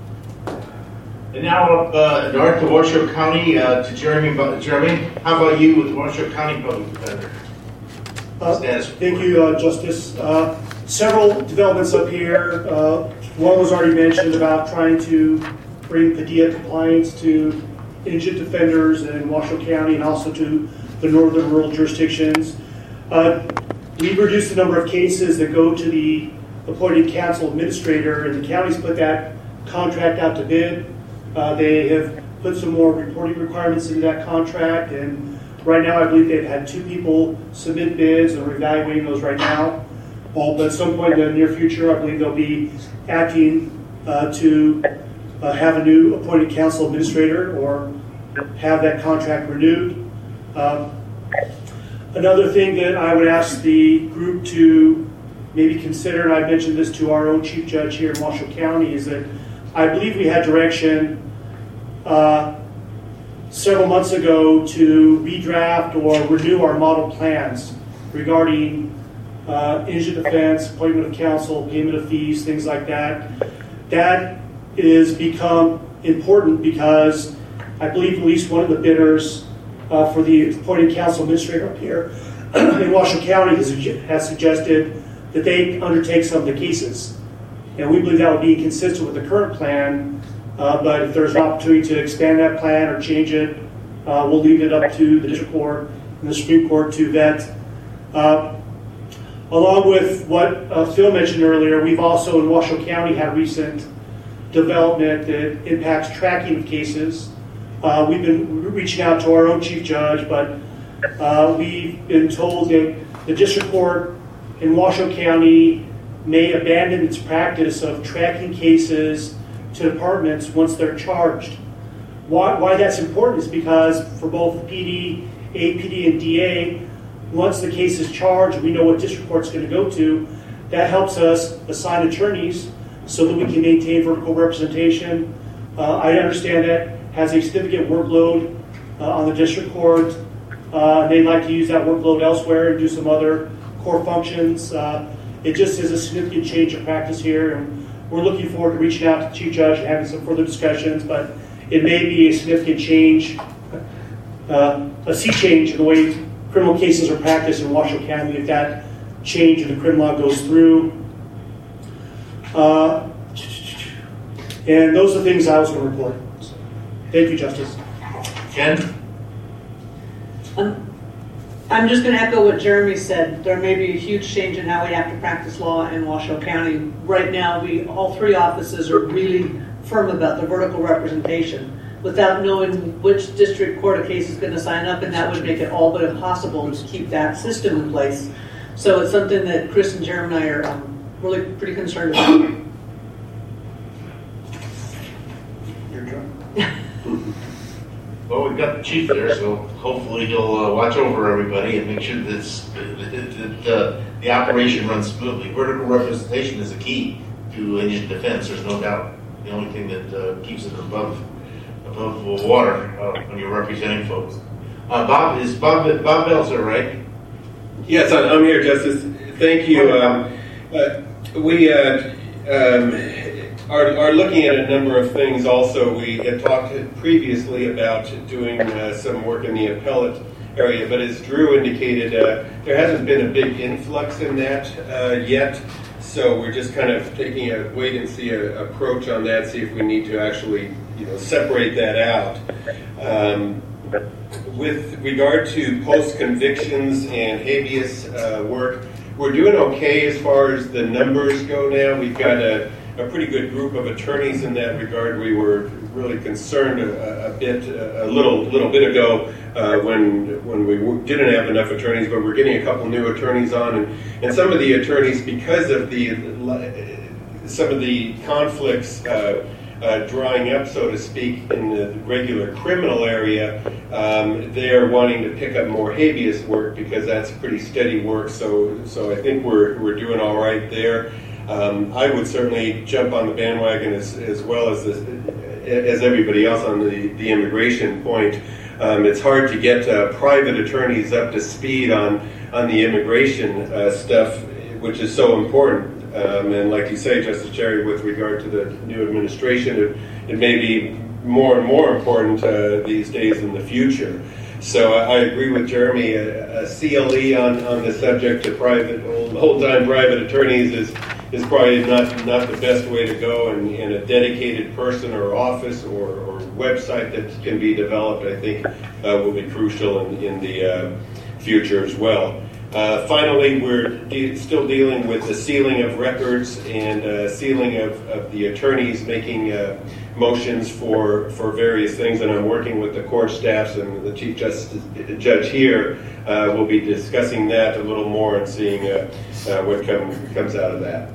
And now up uh, north to Washoe County uh, to Jeremy. Jeremy, how about you with Washoe County Public Defender? Uh, thank you, uh, Justice. Uh, several developments up here. Uh, one was already mentioned about trying to bring Padilla compliance to indigent defenders in Washoe County and also to the northern rural jurisdictions. Uh, we've reduced the number of cases that go to the appointed council administrator, and the county's put that contract out to bid. Uh, they have put some more reporting requirements into that contract, and right now I believe they've had two people submit bids, and we're evaluating those right now. Well, but at some point in the near future, I believe they'll be acting uh, to uh, have a new appointed council administrator or have that contract renewed. Um, another thing that I would ask the group to maybe consider, and I mentioned this to our own chief judge here in Washoe County, is that I believe we had direction uh, several months ago to redraft or renew our model plans regarding uh, indigent defense, appointment of counsel, payment of fees, things like that. That is become important because I believe at least one of the bidders uh, for the appointed council administrator up here in Washoe County has, has suggested that they undertake some of the cases. And we believe that would be consistent with the current plan, uh, but if there's an opportunity to expand that plan or change it, uh, we'll leave it up to the district court and the Supreme Court to vet. Uh, along with what uh, Phil mentioned earlier, we've also in Washoe County had recent development that impacts tracking of cases. Uh, we've been reaching out to our own chief judge, but uh, we've been told that the district court in Washoe County may abandon its practice of tracking cases to departments once they're charged. Why, why that's important is because for both P D, A P D, and D A, once the case is charged, we know what district court's going to go to. That helps us assign attorneys so that we can maintain vertical representation. Uh, I understand that has a significant workload uh, on the district court. Uh, they'd like to use that workload elsewhere and do some other core functions. Uh, it just is a significant change of practice here, and we're looking forward to reaching out to the Chief Judge and having some further discussions, but it may be a significant change, uh, a sea change in the way criminal cases are practiced in Washoe County if that change in the crim law goes through. Uh, and those are the things I was going to report. So, thank you, Justice. Ken? Um, I'm just going to echo what Jeremy said. There may be a huge change in how we have to practice law in Washoe County. Right now, we all three offices are really firm about the vertical representation without knowing which district court a case is going to sign up, and that would make it all but impossible to keep that system in place. So it's something that Chris and Jeremy and I are um, really pretty concerned about. Your turn. Well, we've got the chief there, so hopefully he'll uh, watch over everybody and make sure this, that, that uh, the operation runs smoothly. Vertical representation is a key to indigent defense, there's no doubt. The only thing that uh, keeps it above above water uh, when you're representing folks. Uh, Bob, is Bob, Bob Belzer, right? Yes, I'm here, Justice. Thank you. Um, uh, we uh, um, are, are looking at a number of things also. We had talked previously about doing uh, some work in the appellate area, but as Drew indicated, uh, there hasn't been a big influx in that uh, yet. So we're just kind of taking a wait and see a, approach on that, see if we need to actually, you know, separate that out. Um, with regard to post-convictions and habeas uh, work, we're doing okay as far as the numbers go now. We've got a, a pretty good group of attorneys in that regard. We were really concerned a, a bit, a little little bit ago uh, when when we didn't have enough attorneys, but we're getting a couple new attorneys on, and, and some of the attorneys, because of the some of the conflicts uh, uh, drying up, so to speak, in the regular criminal area, um, they're wanting to pick up more habeas work because that's pretty steady work. So so I think we're we're doing all right there. Um, I would certainly jump on the bandwagon as, as well as this, as everybody else on the, the immigration point. Um, it's hard to get uh, private attorneys up to speed on, on the immigration uh, stuff, which is so important. Um, and like you say, Justice Cherry, with regard to the new administration, it, it may be more and more important uh, these days in the future. So I, I agree with Jeremy. A, a C L E on, on the subject of private, old, old-time private attorneys is is probably not, not the best way to go, and, and a dedicated person or office or, or website that can be developed, I think, uh, will be crucial in, in the uh, future as well. Uh, finally, we're de- still dealing with the sealing of records and uh, sealing of, of the attorneys making uh, motions for, for various things, and I'm working with the court staffs and the Chief Justice Judge here. Uh, we'll be discussing that a little more and seeing uh, uh, what come, comes out of that.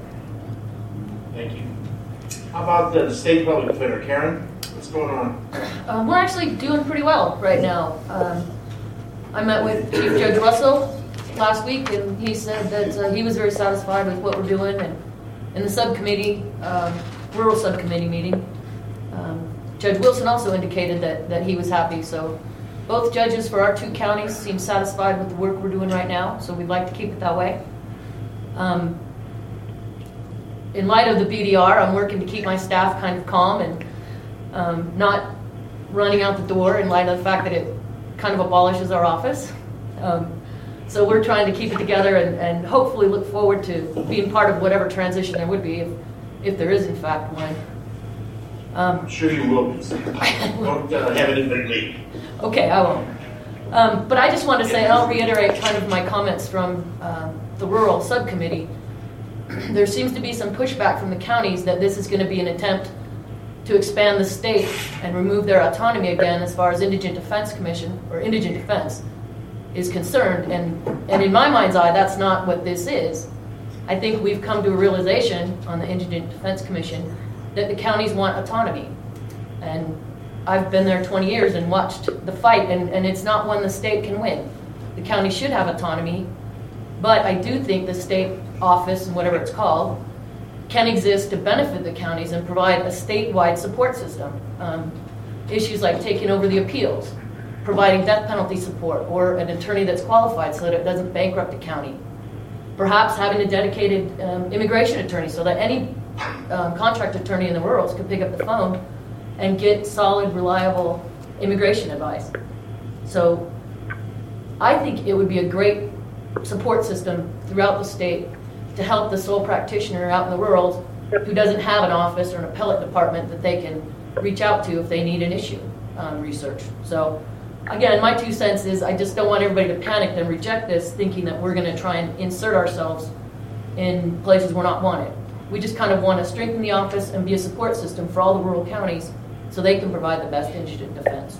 Thank you. How about the state public defender, Karen? What's going on? Um, we're actually doing pretty well right now. Um, I met with Chief Judge Russell last week, and he said that uh, he was very satisfied with what we're doing. And in the subcommittee, um, rural subcommittee meeting, um, Judge Wilson also indicated that, that he was happy. So both judges for our two counties seem satisfied with the work we're doing right now, so we'd like to keep it that way. Um, in light of the B D R, I'm working to keep my staff kind of calm and um, not running out the door in light of the fact that it kind of abolishes our office. Um, so we're trying to keep it together and, and hopefully look forward to being part of whatever transition there would be, if, if there is in fact one. Um, I'm sure you will. Don't uh, have it in the lead. Okay, I won't. Um, but I just want to say, and I'll reiterate kind of my comments from um, the rural subcommittee. There seems to be some pushback from the counties that this is going to be an attempt to expand the state and remove their autonomy again as far as Indigent Defense Commission or Indigent Defense is concerned. And, and in my mind's eye, that's not what this is. I think we've come to a realization on the Indigent Defense Commission that the counties want autonomy. And I've been there twenty years and watched the fight, and, and it's not one the state can win. The county should have autonomy, but I do think the state office, and whatever it's called, can exist to benefit the counties and provide a statewide support system. Um, issues like taking over the appeals, providing death penalty support, or an attorney that's qualified so that it doesn't bankrupt the county. Perhaps having a dedicated um, immigration attorney so that any um, contract attorney in the rurals could pick up the phone and get solid, reliable immigration advice. So I think it would be a great support system throughout the state to help the sole practitioner out in the rurals who doesn't have an office or an appellate department that they can reach out to if they need an issue um, research. So again, my two cents is I just don't want everybody to panic and reject this thinking that we're going to try and insert ourselves in places we're not wanted. We just kind of want to strengthen the office and be a support system for all the rural counties so they can provide the best indigent defense.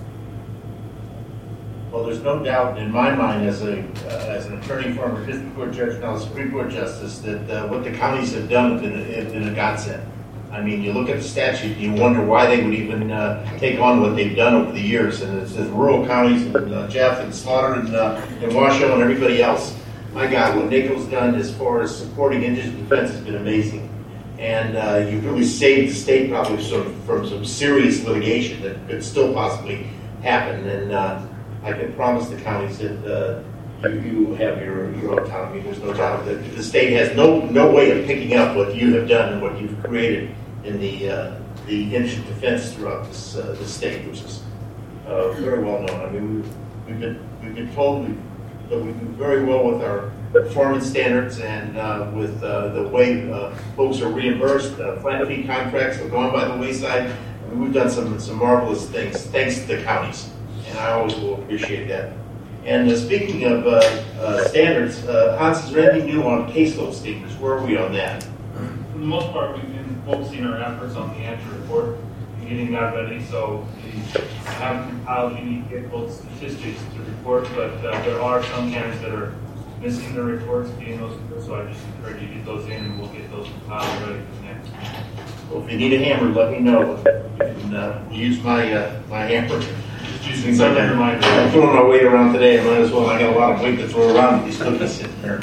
Well, there's no doubt in my mind as a uh, as an attorney, former district court judge, now Supreme Court justice, that uh, what the counties have done has been, has been a godsend. I mean, you look at the statute, you wonder why they would even uh, take on what they've done over the years. And it says rural counties, and uh, Jeff and Slaughter and, uh, and Washoe and everybody else. My God, what NACO's done as far as supporting indigent defense has been amazing. And uh, you've really saved the state probably sort of from some serious litigation that could still possibly happen. And uh, I can promise the counties that uh, you, you have your, your autonomy. There's no doubt that the state has no no way of picking up what you have done and what you've created in the uh, the indigent defense throughout this uh, this state, which is uh, very well known. I mean, we've, we've been we've been told we, that we do very well with our performance standards and uh, with uh, the way uh, folks are reimbursed. Uh, flat fee contracts have gone by the wayside. I mean, we've done some some marvelous things thanks to the counties, and I always will appreciate that. And uh, speaking of uh, uh, standards, uh, Hans, is there anything new on caseload standards? Where are we on that? For the most part, we've been focusing our efforts on the answer report and getting that ready. So we haven't compiled any caseload statistics to report, but uh, there are some counties that are missing their reports, getting those. So I just encourage you to get those in, and we'll get those compiled ready for next. Well, if you need a hammer, let me know. You can uh, use my uh, my hammer. Using some I'm throwing my weight around today. I might as well. I got a lot of weight to throw around with these cookies sitting here.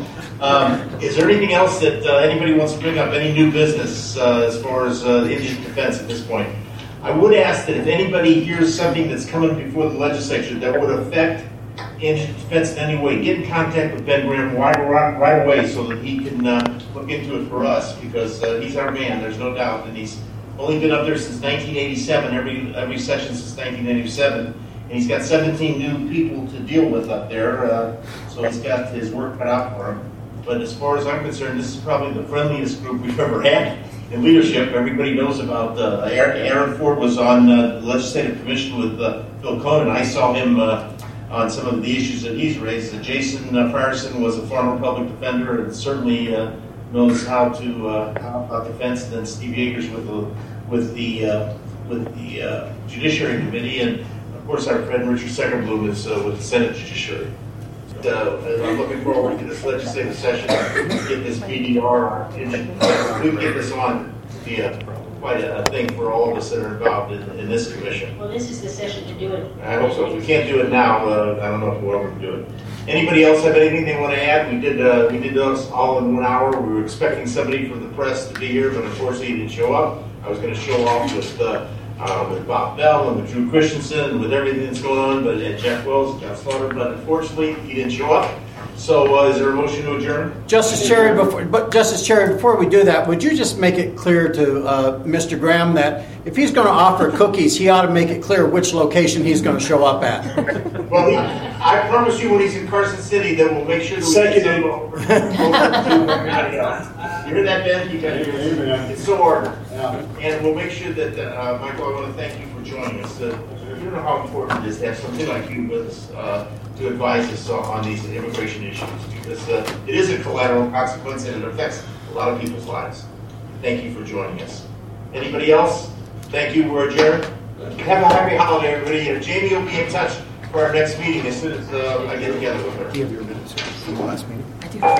Um, is there anything else that uh, anybody wants to bring up? Any new business uh, as far as uh, indigent defense at this point? I would ask that if anybody hears something that's coming before the legislature that would affect indigent defense in any way, get in contact with Ben Graham right, right, right away so that he can uh, look into it for us, because uh, he's our man. There's no doubt, and he's only been up there since nineteen eighty-seven, every every session since nineteen eighty-seven, and he's got seventeen new people to deal with up there, uh, so he's got his work cut out for him. But as far as I'm concerned, this is probably the friendliest group we've ever had in leadership. Everybody knows about uh, Aaron Ford was on uh, the Legislative Commission with uh, Phil Conan. I saw him uh, on some of the issues that he's raised. Uh, Jason uh, Frierson was a former public defender and certainly uh, knows how to uh, how about defense. And then Steve Yeagers with the with the uh, with the uh, Judiciary Committee, and of course our friend Richard Seckerbloom is uh, with the Senate Judiciary. Uh, I'm looking forward to this legislative session. Get this P D R. We can get this on to be a, quite a, a thing for all of us that are involved in, in this commission. Well, this is the session to do it. I hope so. If we can't do it now, uh, I don't know if we'll ever do it. Anybody else have anything they want to add? We did uh, we did those all in one hour. We were expecting somebody from the press to be here, but unfortunately he didn't show up. I was going to show off with uh, uh, with Bob Bell and with Drew Christensen and with everything that's going on, but and Jeff Wells and John Slaughter, but unfortunately he didn't show up. So uh, is there a motion to adjourn? Justice Cherry, before, but Justice Cherry, before we do that, would you just make it clear to uh, Mister Graham that if he's going to offer cookies, he ought to make it clear which location he's going to show up at? Well, he, I promise you when he's in Carson City that we'll make sure that we Second. get some over. You hear that, Ben? You got to hear it. It's so ordered. And we'll make sure that, uh, Michael, I want to thank you for joining us. Uh, you know how important it is to have somebody like you with us uh, to advise us on these immigration issues, because uh, it is a collateral consequence and it affects a lot of people's lives. Thank you for joining us. Anybody else? Thank you. We're adjourned. Have a happy holiday, everybody. And Jamie will be in touch for our next meeting as soon as uh, I get together with her. Do you have your minutes from the last meeting? I do.